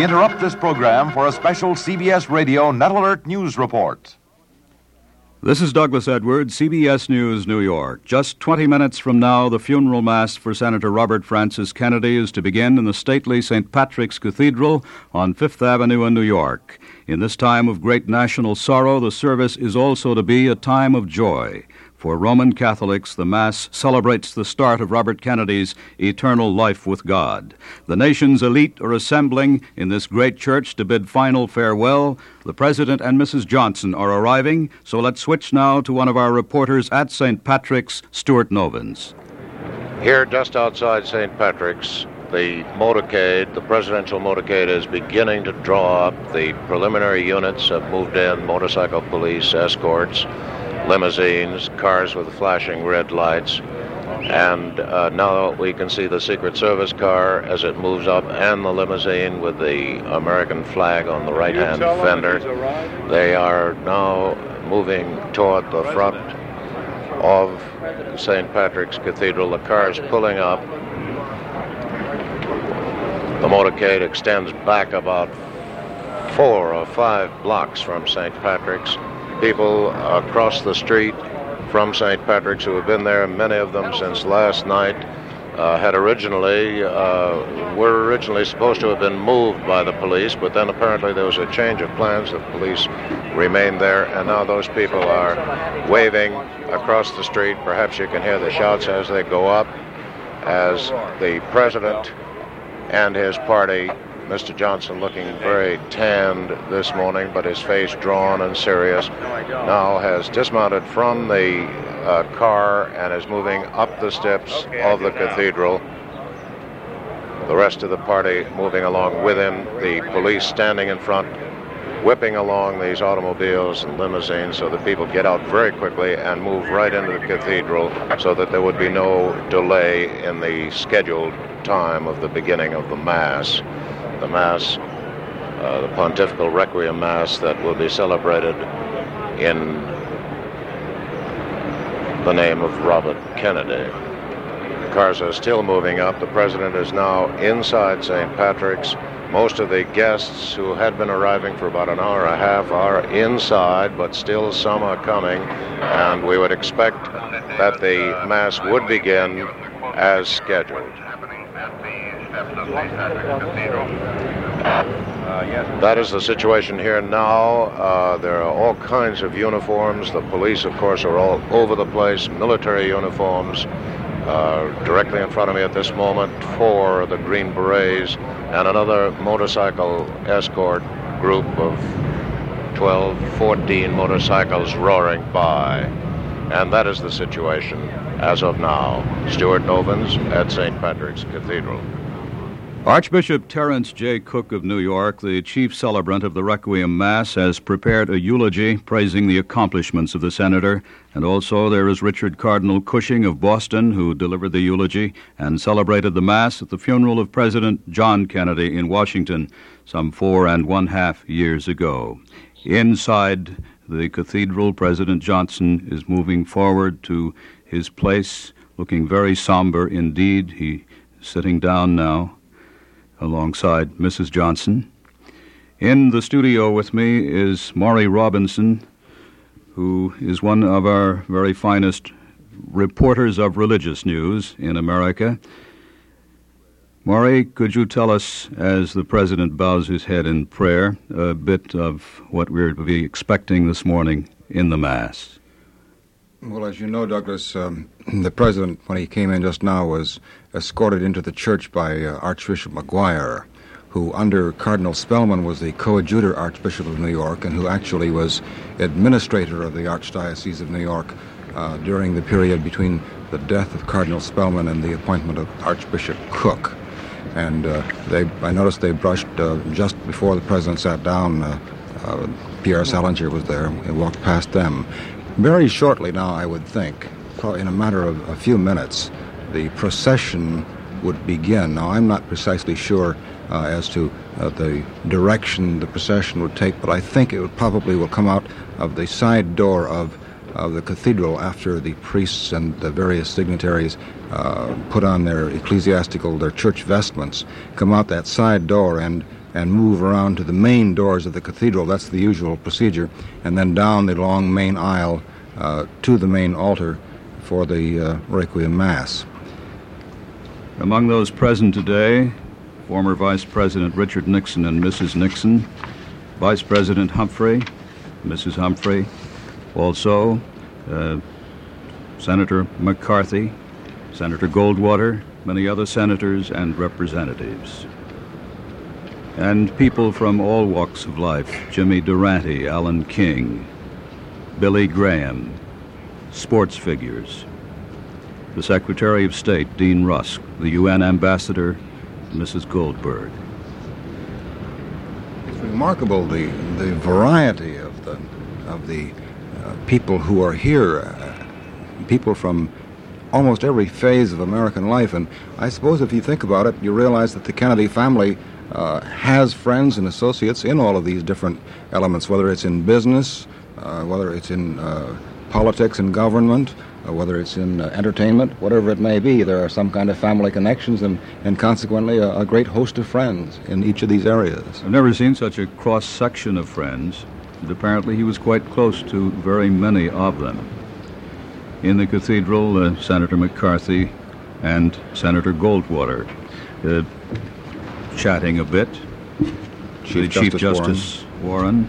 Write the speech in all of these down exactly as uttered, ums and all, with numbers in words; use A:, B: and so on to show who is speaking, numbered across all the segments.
A: interrupt this program for a special C B S Radio Net Alert News Report.
B: This is Douglas Edwards, C B S News, New York. Just twenty minutes from now, the funeral mass for Senator Robert Francis Kennedy is to begin in the stately Saint Patrick's Cathedral on Fifth Avenue in New York. In this time of great national sorrow, the service is also to be a time of joy. For Roman Catholics, the Mass celebrates the start of Robert Kennedy's eternal life with God. The nation's elite are assembling in this great church to bid final farewell. The President and Missus Johnson are arriving, so let's switch now to one of our reporters at Saint Patrick's, Stuart Novins.
C: Here, just outside Saint Patrick's, the motorcade, the presidential motorcade, is beginning to draw up. The preliminary units have moved in, motorcycle police, escorts, limousines, cars with flashing red lights, and uh, now we can see the Secret Service car as it moves up, and the limousine with the American flag on the right-hand fender. They are now moving toward the front of Saint Patrick's Cathedral. The car's pulling up. The motorcade extends back about four or five blocks from Saint Patrick's. People across the street from Saint Patrick's who have been there, many of them since last night, uh, had originally, uh, were originally supposed to have been moved by the police, but then apparently there was a change of plans. The police remained there, and now those people are waving across the street. Perhaps you can hear the shouts as they go up, as the president and his party, Mister Johnson, looking very tanned this morning, but his face drawn and serious, now has dismounted from the uh, car and is moving up the steps of the cathedral. The rest of the party moving along with him, the police standing in front, whipping along these automobiles and limousines so that people get out very quickly and move right into the cathedral so that there would be no delay in the scheduled time of the beginning of the Mass. The Mass, uh, the Pontifical Requiem Mass that will be celebrated in the name of Robert Kennedy. The cars are still moving up. The President is now inside Saint Patrick's. Most of the guests who had been arriving for about an hour and a half are inside, but still some are coming, and we would expect that the Mass would begin as scheduled. That is the situation here now. Uh, there are all kinds of uniforms. The police, of course, are all over the place. Military uniforms. Uh, directly in front of me at this moment, four the Green Berets and another motorcycle escort group of twelve, fourteen motorcycles roaring by. And that is the situation as of now. Stuart Novins at Saint Patrick's Cathedral.
B: Archbishop Terence J. Cook of New York, the chief celebrant of the Requiem Mass, has prepared a eulogy praising the accomplishments of the senator. And also there is Richard Cardinal Cushing of Boston, who delivered the eulogy and celebrated the Mass at the funeral of President John Kennedy in Washington some four and one half years ago. Inside the cathedral, President Johnson is moving forward to his place, looking very somber indeed. He is sitting down now alongside Missus Johnson. In the studio with me is Maury Robinson, who is one of our very finest reporters of religious news in America. Maury, could you tell us, as the President bows his head in prayer, a bit of what we're to be expecting this morning in the Mass?
D: Well, as you know, Douglas, um, the President, when he came in just now, was escorted into the church by uh, Archbishop McGuire, who under Cardinal Spellman was the coadjutor Archbishop of New York and who actually was administrator of the Archdiocese of New York uh, during the period between the death of Cardinal Spellman and the appointment of Archbishop Cook. And uh, they, I noticed they brushed, uh, just before the President sat down, uh, uh, Pierre Salinger was there, and walked past them. Very shortly now, I would think, probably in a matter of a few minutes, the procession would begin. Now, I'm not precisely sure uh, as to uh, the direction the procession would take, but I think it would probably will come out of the side door of, of the cathedral after the priests and the various dignitaries uh, put on their ecclesiastical, their church vestments, come out that side door, and and move around to the main doors of the cathedral. That's the usual procedure, and then down the long main aisle uh, to the main altar for the uh, Requiem Mass.
B: Among those present today, former Vice President Richard Nixon and Missus Nixon, Vice President Humphrey, Missus Humphrey, also uh, Senator McCarthy, Senator Goldwater, many other senators and representatives. And people from all walks of life: Jimmy Durante, Alan King, Billy Graham, sports figures, the Secretary of State, Dean Rusk, the U N Ambassador, Missus Goldberg.
D: It's remarkable the the variety of the of the uh, people who are here, uh, people from almost every phase of American life. And I suppose if you think about it, you realize that the Kennedy family uh, has friends and associates in all of these different elements, whether it's in business, uh, whether it's in uh, politics and government, uh, whether it's in uh, entertainment, whatever it may be. There are some kind of family connections and, and consequently a, a great host of friends in each of these areas.
B: I've never seen such a cross-section of friends, and apparently he was quite close to very many of them. In the cathedral, uh, Senator McCarthy and Senator Goldwater uh, chatting a bit.
D: Chief
B: the Chief
D: Justice
B: Justice Warren. Warren.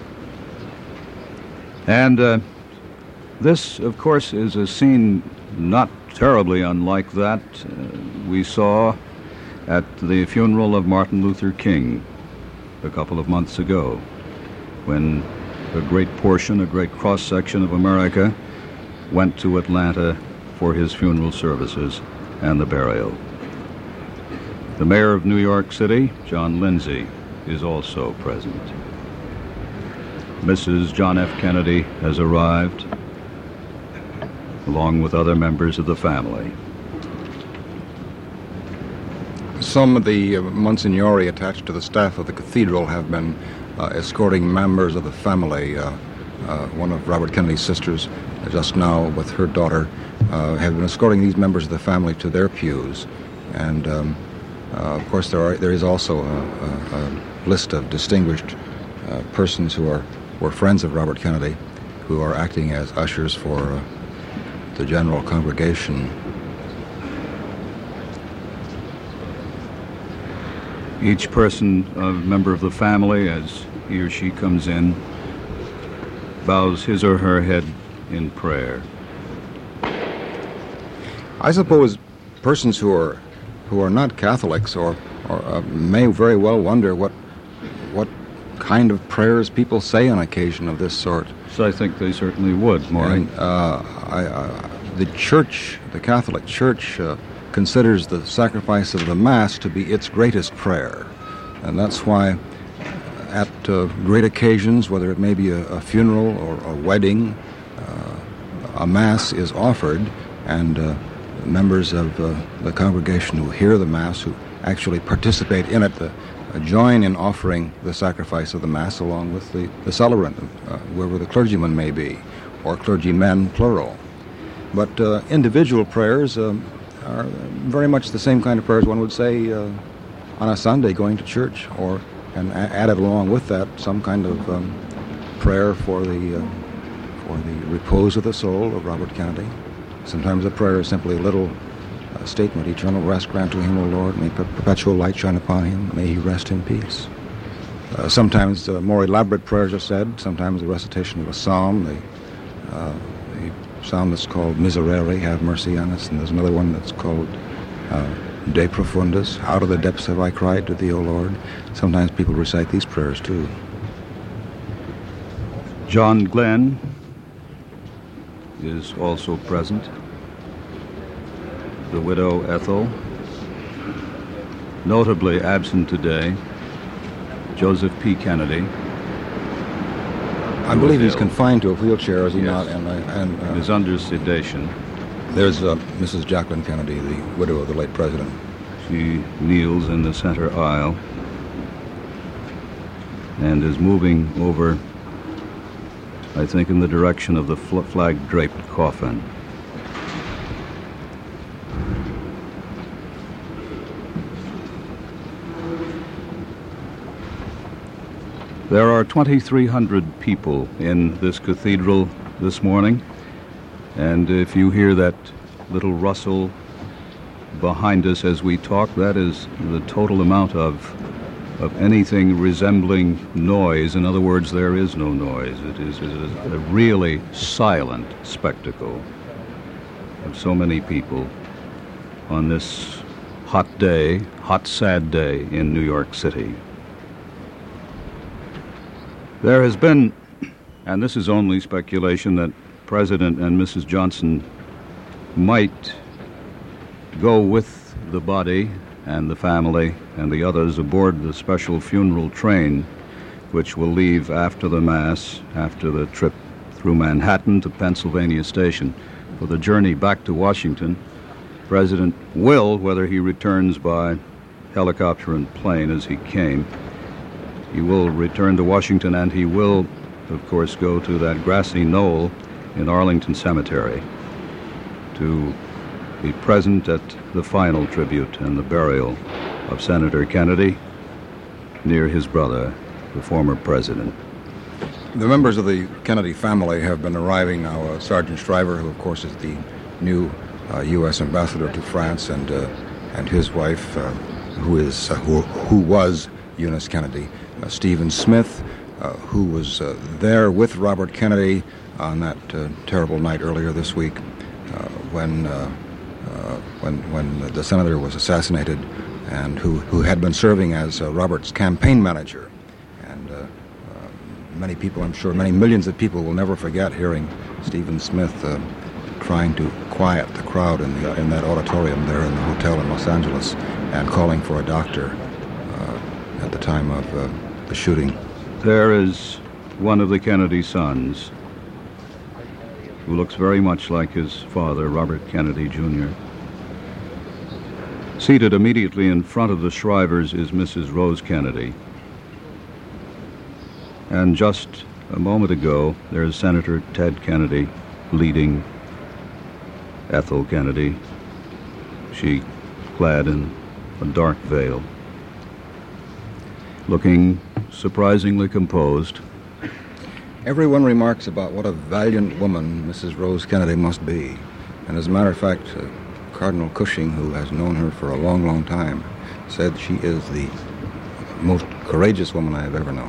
B: And uh, this, of course, is a scene not terribly unlike that uh, we saw at the funeral of Martin Luther King a couple of months ago, when a great portion, a great cross-section of America went to Atlanta for his funeral services and the burial. The mayor of New York City, John Lindsay, is also present. Missus John F. Kennedy has arrived, along with other members of the family.
D: Some of the uh, Monsignori attached to the staff of the cathedral have been uh, escorting members of the family. Uh, uh, one of Robert Kennedy's sisters, uh, just now with her daughter, uh, have been escorting these members of the family to their pews. And um, uh, of course, there are there is also a, a, a list of distinguished uh, persons who are were friends of Robert Kennedy, who are acting as ushers for uh, the general congregation.
B: Each person, a member of the family, as he or she comes in, bows his or her head in prayer.
D: I suppose persons who are who are not Catholics or, or uh, may very well wonder what what kind of prayers people say on occasion of this sort.
B: So I think they certainly would, Maury.
D: And, uh, I, uh, the Church, the Catholic Church, uh, considers the sacrifice of the Mass to be its greatest prayer. And that's why at uh, great occasions, whether it may be a, a funeral or a wedding, uh, a Mass is offered, and uh, members of uh, the congregation who hear the Mass, who actually participate in it, uh, join in offering the sacrifice of the Mass along with the, the celebrant, uh, whoever the clergyman may be, or clergymen, plural. But uh, individual prayers uh, are very much the same kind of prayers one would say uh, on a Sunday going to church, or and added along with that some kind of um, prayer for the uh, for the repose of the soul of Robert Kennedy. Sometimes the prayer is simply a little uh, statement: "Eternal rest grant to him, O Lord. May perpetual light shine upon him. May he rest in peace." Uh, sometimes uh, more elaborate prayers are said. Sometimes the recitation of a psalm. The, uh, the psalm that's called Miserere, Have Mercy on Us, and there's another one that's called uh, De Profundis, Out of the depths have I cried to thee, O Lord. Sometimes people recite these prayers too.
B: John Glenn is also present. The widow Ethel. Notably absent today, Joseph P. Kennedy.
D: I believe he's confined to a wheelchair, is he
B: Yes.
D: not? And, I- and uh,
B: Is under sedation.
D: there's uh, Missus Jacqueline Kennedy, the widow of the late president.
B: She kneels in the center aisle and is moving over, I think, in the direction of the fl- flag-draped coffin. There are twenty-three hundred people in this cathedral this morning, and if you hear that little rustle behind us as we talk, that is the total amount of of anything resembling noise. In other words, there is no noise. It is, it is a really silent spectacle of so many people on this hot day, hot, sad day in New York City. There has been, and this is only speculation, that President and Missus Johnson might go with the body and the family and the others aboard the special funeral train, which will leave after the Mass, after the trip through Manhattan to Pennsylvania Station. For the journey back to Washington, President will, whether he returns by helicopter and plane as he came, he will return to Washington, and he will, of course, go to that grassy knoll in Arlington Cemetery to be present at the final tribute and the burial of Senator Kennedy near his brother, the former president.
D: The members of the Kennedy family have been arriving now. Uh, Sergeant Shriver, who of course is the new uh, U S ambassador to France, and uh, and his wife, uh, who is uh, who, who was Eunice Kennedy. Uh, Stephen Smith, uh, who was uh, there with Robert Kennedy on that uh, terrible night earlier this week uh, when. Uh, Uh, when when the senator was assassinated, and who, who had been serving as uh, Robert's campaign manager. And uh, uh, many people, I'm sure, many millions of people will never forget hearing Stephen Smith uh, trying to quiet the crowd in, the, in that auditorium there in the hotel in Los Angeles and calling for a doctor uh, at the time of uh, the shooting.
B: There is one of the Kennedy sons who looks very much like his father, Robert Kennedy, Junior Seated immediately in front of the Shrivers is Missus Rose Kennedy. And just a moment ago, there is Senator Ted Kennedy leading Ethel Kennedy, she clad in a dark veil, looking surprisingly composed.
D: Everyone remarks about what a valiant woman Missus Rose Kennedy must be. And as a matter of fact, uh, Cardinal Cushing, who has known her for a long, long time, said she is the most courageous woman I have ever known.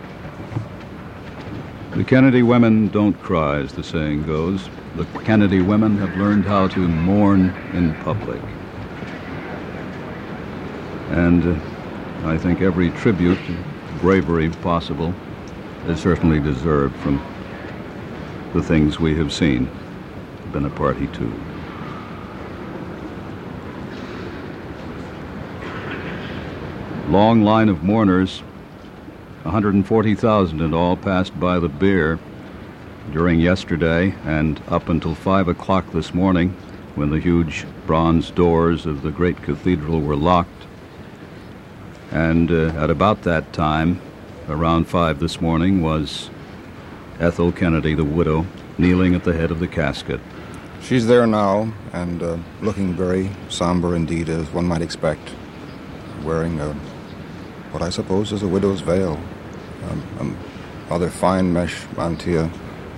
B: The Kennedy women don't cry, as the saying goes. The Kennedy women have learned how to mourn in public. And uh, I think every tribute, bravery possible, is certainly deserved from the things we have seen, been a party to. Long line of mourners, one hundred forty thousand in all, passed by the bier during yesterday and up until five o'clock this morning, when the huge bronze doors of the great cathedral were locked. And uh, at about that time, around five this morning, was Ethel Kennedy, the widow, kneeling at the head of the casket.
D: She's there now, and uh, looking very somber indeed, as one might expect, wearing a, what I suppose is a widow's veil, um, a rather fine mesh mantilla,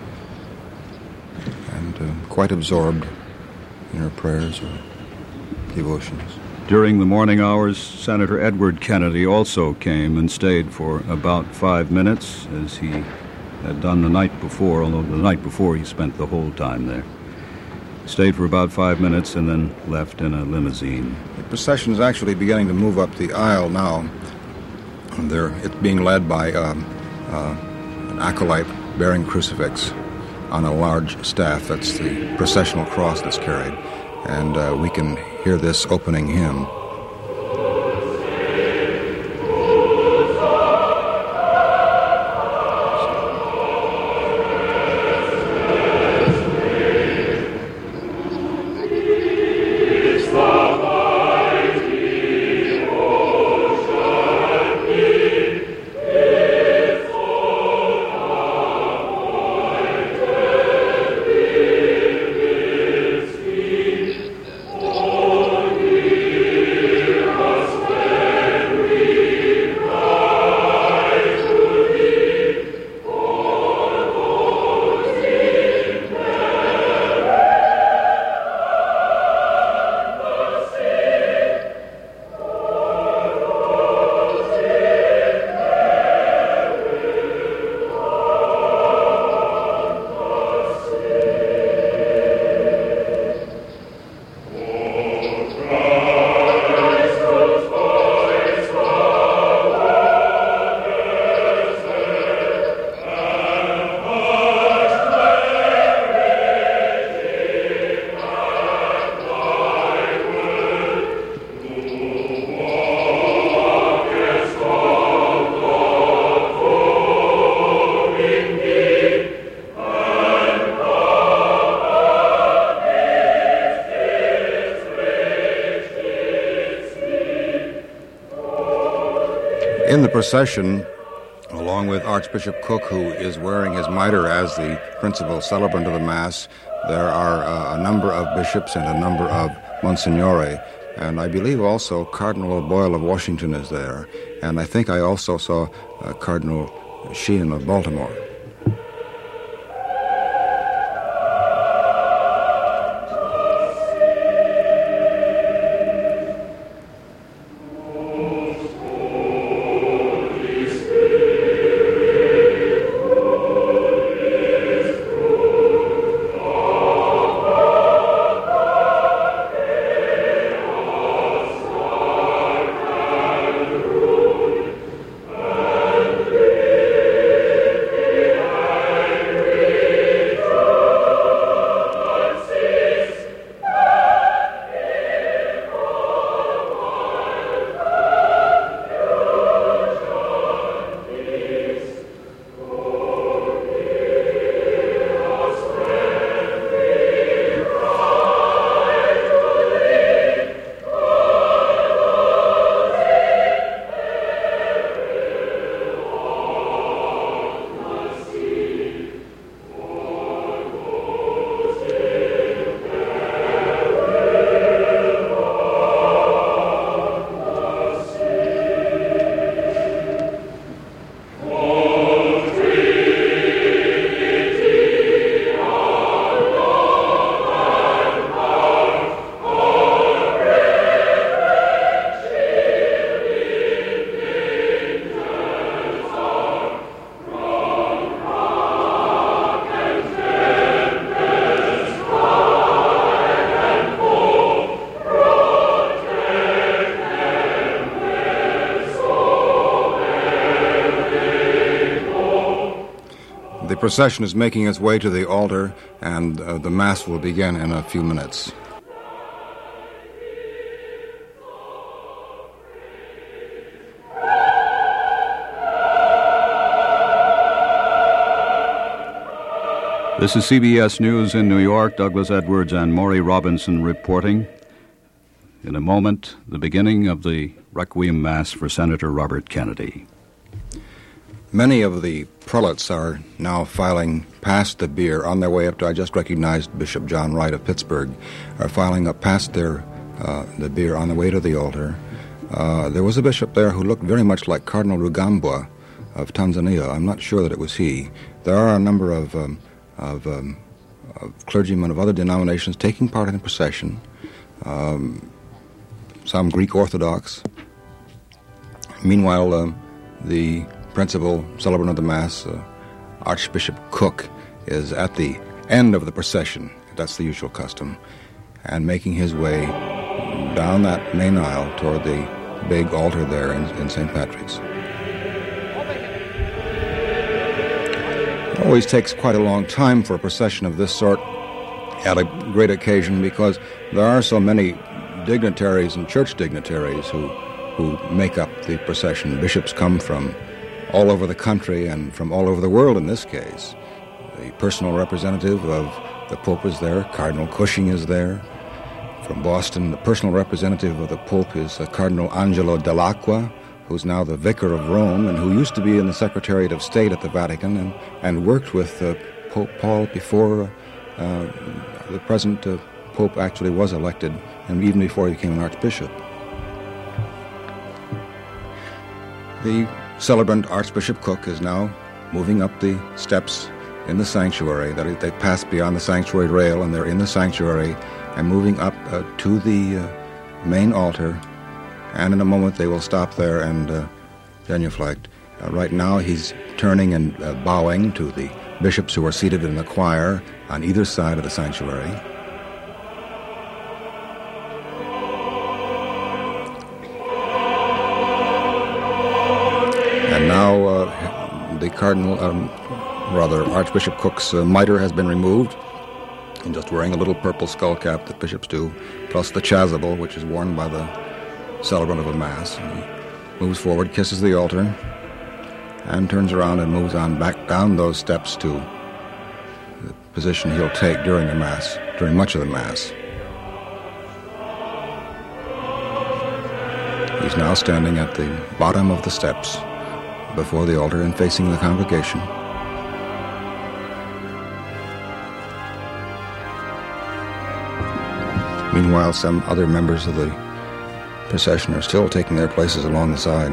D: and uh, quite absorbed in her prayers or devotions.
B: During the morning hours, Senator Edward Kennedy also came and stayed for about five minutes, as he had done the night before, although the night before he spent the whole time there. Stayed for about five minutes and then left in a limousine.
D: The procession is actually beginning to move up the aisle now. They're, it's being led by um, uh, an acolyte bearing crucifix on a large staff. That's the processional cross that's carried. And uh, we can hear this opening hymn. In the procession, along with Archbishop Cook, who is wearing his mitre as the principal celebrant of the Mass, there are uh, a number of bishops and a number of Monsignori. And I believe also Cardinal O'Boyle of Washington is there. And I think I also saw uh, Cardinal Sheehan of Baltimore. The procession is making its way to the altar, and uh, the Mass will begin in a few minutes.
B: This is C B S News in New York. Douglas Edwards and Maury Robinson reporting. In a moment, the beginning of the Requiem Mass for Senator Robert Kennedy.
D: Many of the prelates are now filing past the bier on their way up to, I just recognized Bishop John Wright of Pittsburgh, are filing up past their uh, the bier on the way to the altar. Uh, there was a bishop there who looked very much like Cardinal Rugambwa of Tanzania. I'm not sure that it was he. There are a number of, um, of, um, of clergymen of other denominations taking part in the procession, um, some Greek Orthodox. Meanwhile, um, the principal celebrant of the Mass, uh, Archbishop Cook, is at the end of the procession. That's the usual custom, and making his way down that main aisle toward the big altar there in, in Saint Patrick's. It always takes quite a long time for a procession of this sort at a great occasion, because there are so many dignitaries and church dignitaries who, who make up the procession. Bishops come from all over the country and from all over the world in this case. The personal representative of the Pope is there. Cardinal Cushing is there. From Boston, the personal representative of the Pope is uh, Cardinal Angelo Dell'Acqua, who's now the Vicar of Rome and who used to be in the Secretariat of State at the Vatican and, and worked with uh, Pope Paul before uh, the present uh, Pope actually was elected, and even before he became an archbishop. The celebrant Archbishop Cook is now moving up the steps in the sanctuary. That they pass beyond the sanctuary rail, and they're in the sanctuary and moving up uh, to the uh, main altar. And in a moment they will stop there and uh, genuflect. Uh, right now he's turning and uh, bowing to the bishops who are seated in the choir on either side of the sanctuary. And now uh, the Cardinal, um, rather Archbishop Cook's uh, mitre has been removed, and just wearing a little purple skull cap that bishops do, plus the chasuble, which is worn by the celebrant of a Mass. And he moves forward, kisses the altar, and turns around and moves on back down those steps to the position he'll take during the Mass, during much of the Mass. He's now standing at the bottom of the steps. before the altar and facing the congregation. Meanwhile, some other members of the procession are still taking their places along the side.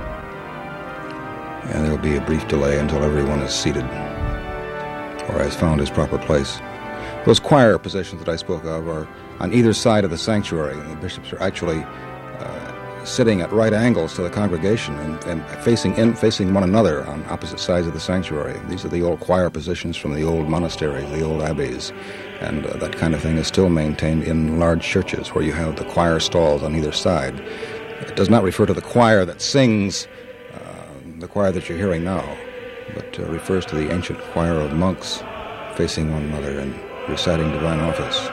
D: And there'll be a brief delay until everyone is seated or has found his proper place. Those choir positions that I spoke of are on either side of the sanctuary, and the bishops are actually uh, sitting at right angles to the congregation and, and facing in, facing one another on opposite sides of the sanctuary. These are the old choir positions from the old monasteries, the old abbeys, and uh, that kind of thing is still maintained in large churches where you have the choir stalls on either side. It does not refer to the choir that sings, uh, the choir that you're hearing now, but uh, refers to the ancient choir of monks facing one another and reciting divine office.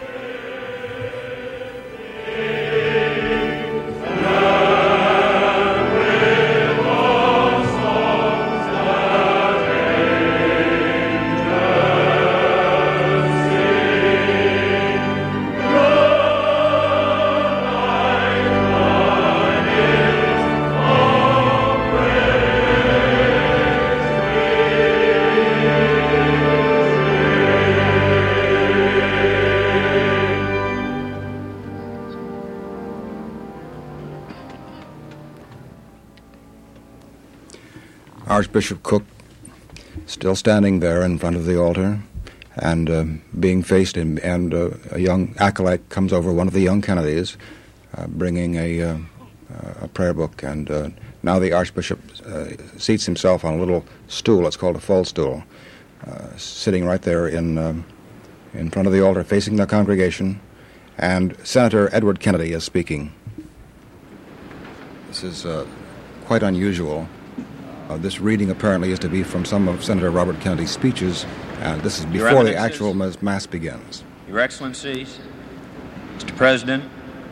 D: Archbishop Cook still standing there in front of the altar and uh, being faced, in, and uh, a young acolyte comes over, one of the young Kennedys, uh, bringing a, uh, a prayer book, and uh, now the Archbishop uh, seats himself on a little stool, it's called a fall stool, uh, sitting right there in, um, in front of the altar facing the congregation, and Senator Edward Kennedy is speaking. This is uh, quite unusual. Uh, this reading apparently is to be from some of Senator Robert Kennedy's speeches, and this is before the actual mass begins.
E: Your Excellencies, Mister President,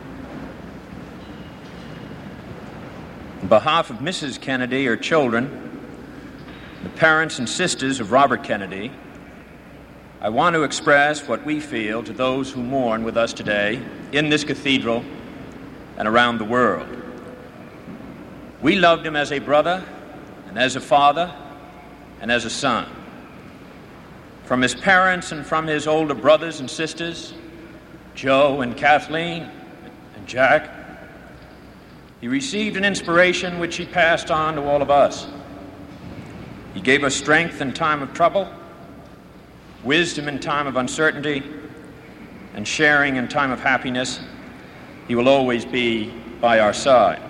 E: on behalf of Missus Kennedy, her children, the parents and sisters of Robert Kennedy, I want to express what we feel to those who mourn with us today in this cathedral and around the world. We loved him as a brother, and as a father, and as a son. From his parents and from his older brothers and sisters, Joe and Kathleen and Jack, he received an inspiration which he passed on to all of us. He gave us strength in time of trouble, wisdom in time of uncertainty, and sharing in time of happiness. He will always be by our side.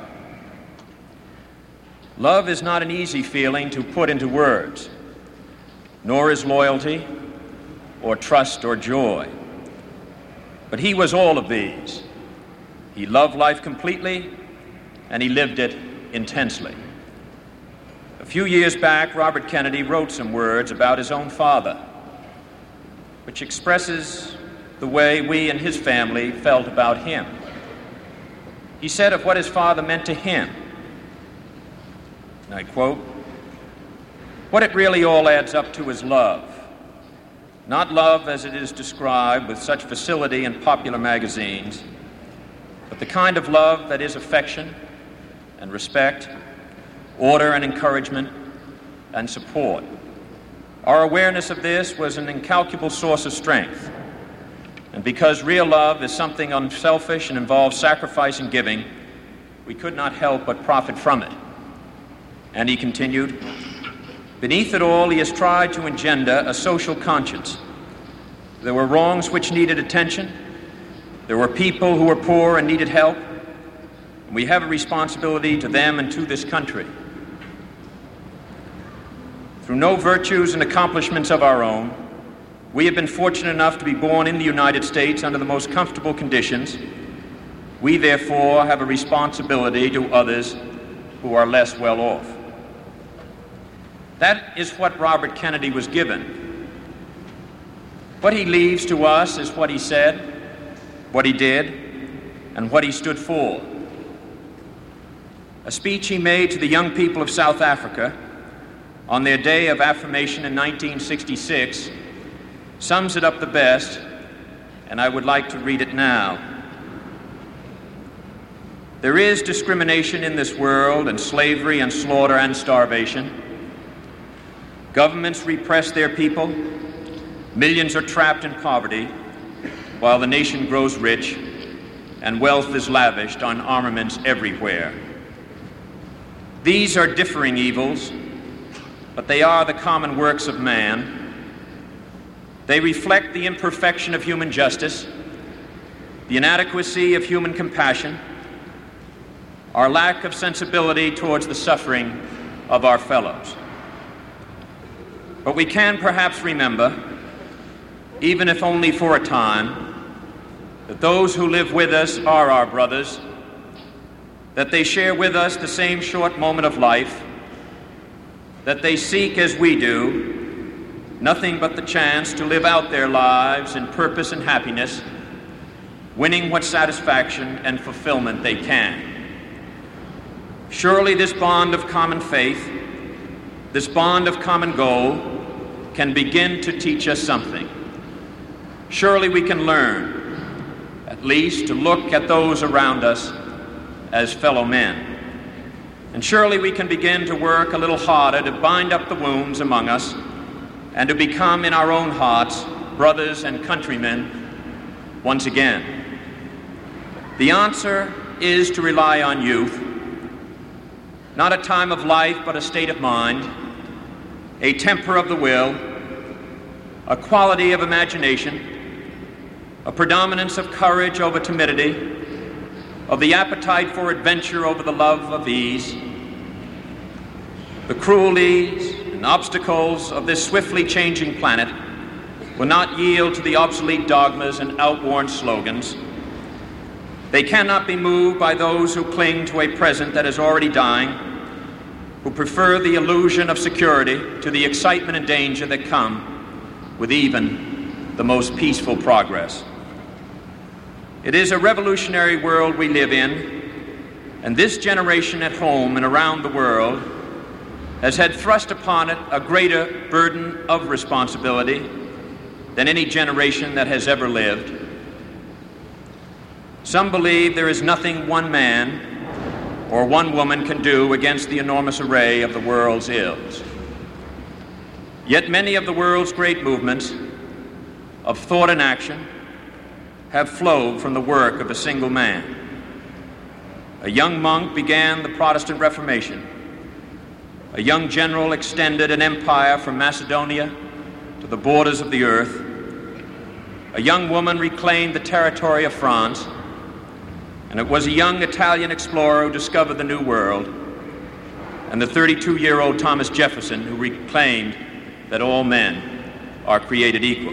E: Love is not an easy feeling to put into words, nor is loyalty, or trust, or joy. But he was all of these. He loved life completely, and he lived it intensely. A few years back, Robert Kennedy wrote some words about his own father, which expresses the way we and his family felt about him. He said of what his father meant to him, and I quote, "What it really all adds up to is love. Not love as it is described with such facility in popular magazines, but the kind of love that is affection and respect, order and encouragement and support. Our awareness of this was an incalculable source of strength. And because real love is something unselfish and involves sacrifice and giving, we could not help but profit from it." And he continued, "Beneath it all, he has tried to engender a social conscience. There were wrongs which needed attention. There were people who were poor and needed help. And we have a responsibility to them and to this country. Through no virtues and accomplishments of our own, we have been fortunate enough to be born in the United States under the most comfortable conditions. We, therefore, have a responsibility to others who are less well off." That is what Robert Kennedy was given. What he leaves to us is what he said, what he did, and what he stood for. A speech he made to the young people of South Africa on their day of affirmation in nineteen sixty-six sums it up the best, and I would like to read it now. There is discrimination in this world, and slavery and slaughter and starvation. Governments repress their people. Millions are trapped in poverty, while the nation grows rich and wealth is lavished on armaments everywhere. These are differing evils, but they are the common works of man. They reflect the imperfection of human justice, the inadequacy of human compassion, our lack of sensibility towards the suffering of our fellows. But we can perhaps remember, even if only for a time, that those who live with us are our brothers, that they share with us the same short moment of life, that they seek, as we do, nothing but the chance to live out their lives in purpose and happiness, winning what satisfaction and fulfillment they can. Surely this bond of common faith, this bond of common goal, can begin to teach us something. Surely we can learn, at least, to look at those around us as fellow men. And surely we can begin to work a little harder to bind up the wounds among us and to become in our own hearts brothers and countrymen once again. The answer is to rely on youth, not a time of life but a state of mind, a temper of the will, a quality of imagination, a predominance of courage over timidity, of the appetite for adventure over the love of ease. The cruelties and obstacles of this swiftly changing planet will not yield to the obsolete dogmas and outworn slogans. They cannot be moved by those who cling to a present that is already dying, who prefer the illusion of security to the excitement and danger that come with even the most peaceful progress. It is a revolutionary world we live in, and this generation at home and around the world has had thrust upon it a greater burden of responsibility than any generation that has ever lived. Some believe there is nothing one man or one woman can do against the enormous array of the world's ills. Yet many of the world's great movements of thought and action have flowed from the work of a single man. A young monk began the Protestant Reformation. A young general extended an empire from Macedonia to the borders of the earth. A young woman reclaimed the territory of France. And it was a young Italian explorer who discovered the New World, and the thirty-two-year-old Thomas Jefferson who reclaimed that all men are created equal.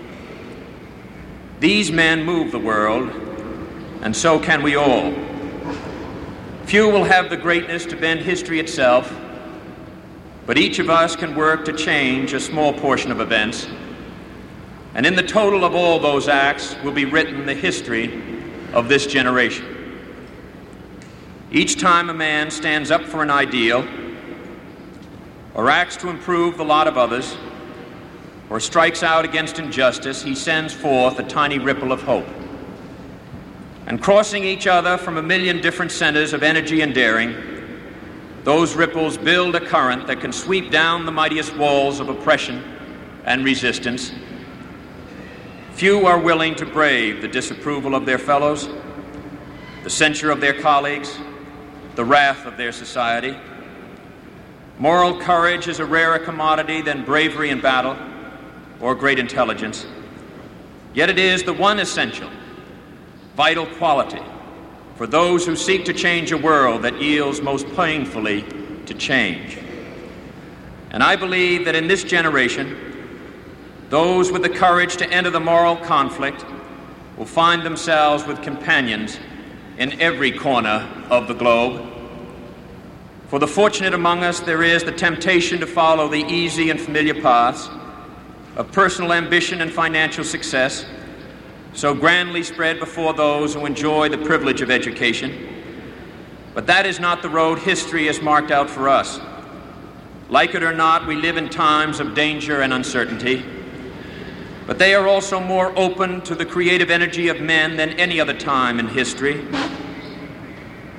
E: These men move the world, and so can we all. Few will have the greatness to bend history itself, but each of us can work to change a small portion of events, and in the total of all those acts will be written the history of this generation. Each time a man stands up for an ideal, or acts to improve the lot of others, or strikes out against injustice, he sends forth a tiny ripple of hope. And crossing each other from a million different centers of energy and daring, those ripples build a current that can sweep down the mightiest walls of oppression and resistance. Few are willing to brave the disapproval of their fellows, the censure of their colleagues, the wrath of their society. Moral courage is a rarer commodity than bravery in battle or great intelligence. Yet it is the one essential, vital quality for those who seek to change a world that yields most painfully to change. And I believe that in this generation, those with the courage to enter the moral conflict will find themselves with companions in every corner of the globe. For the fortunate among us, there is the temptation to follow the easy and familiar paths of personal ambition and financial success, so grandly spread before those who enjoy the privilege of education. But that is not the road history has marked out for us. Like it or not, we live in times of danger and uncertainty, but they are also more open to the creative energy of men than any other time in history.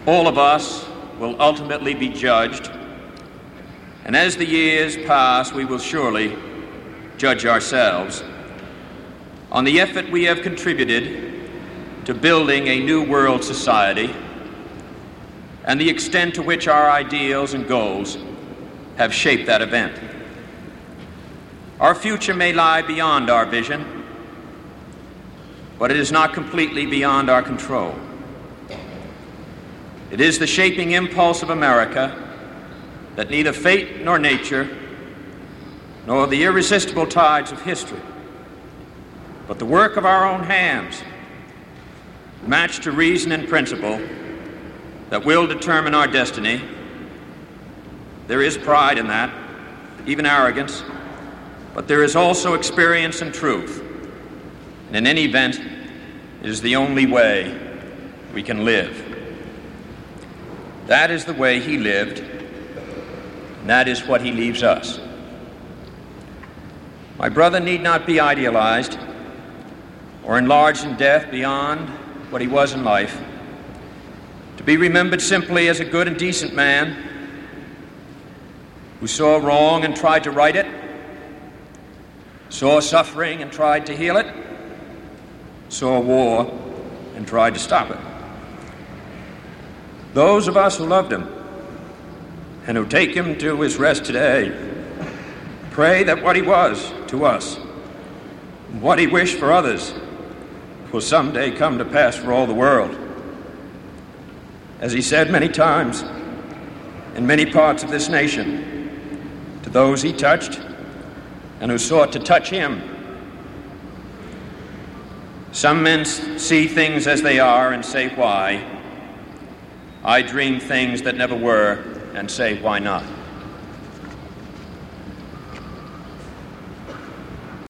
E: All of us will ultimately be judged, and as the years pass, we will surely judge ourselves on the effort we have contributed to building a new world society and the extent to which our ideals and goals have shaped that event. Our future may lie beyond our vision, but it is not completely beyond our control. It is the shaping impulse of America that neither fate nor nature, nor the irresistible tides of history, but the work of our own hands, matched to reason and principle, that will determine our destiny. There is pride in that, even arrogance, but there is also experience and truth. And in any event, it is the only way we can live. That is the way he lived, and that is what he leaves us. My brother need not be idealized or enlarged in death beyond what he was in life, to be remembered simply as a good and decent man who saw wrong and tried to right it, saw suffering and tried to heal it, saw war and tried to stop it. Those of us who loved him and who take him to his rest today pray that what he was to us, and what he wished for others, will someday come to pass for all the world. As he said many times in many parts of this nation, to those he touched and who sought to touch him. Some men see things as they are and say, why? I dream things that never were and say, why not?